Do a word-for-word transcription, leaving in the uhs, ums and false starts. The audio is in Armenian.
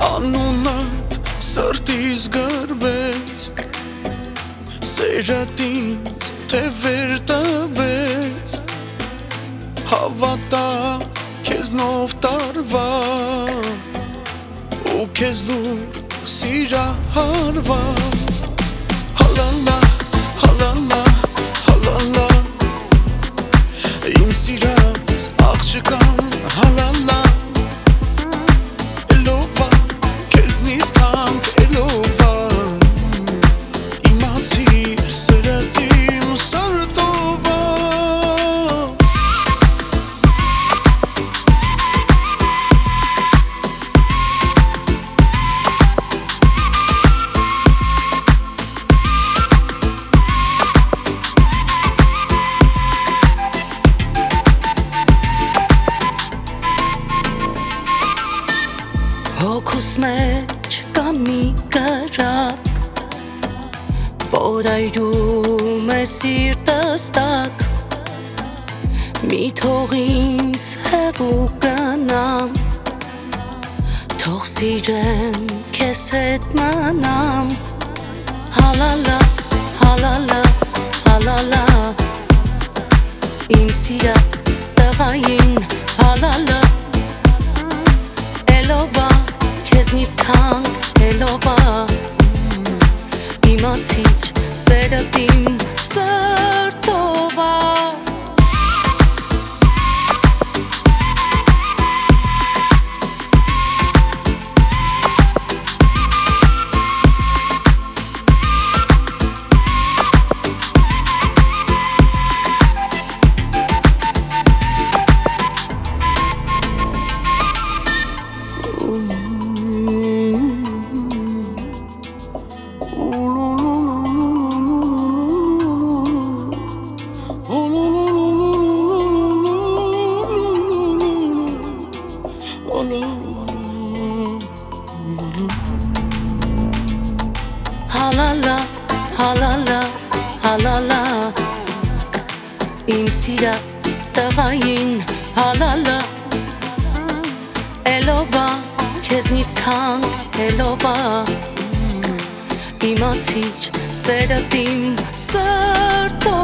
Անունդ սրտիս գրվեց, սերդ ինձ թե վեր տվեց, հավատա քեզնով տարվա ու քեզ լուր սիրահարվա հալալա, հալալա, հալալա իմ սիրած աղջկան հալալա Էլովա, քեզնից թանկ էլովա իմացիր սերդ իմ սրտովա Հոգուս մեջ կա մի կրակ, որ այրում է սիրտս տակ, մի թող ինձ հեռու գնամ, թող սիրեմ քեզ հետ մնամ, հալալա, հալալա, հալալա, իմ սիրած տղային, հալալա, Էլովա, քեզնից թանկ էլովա իմացիր սերդ իմ սրտովա Հալալա, հալալա, հալալա իմ սիրած տղային հալալա Էլովա, քեզնից թանկ էլովա իմացիր սերդ իմ սրտովա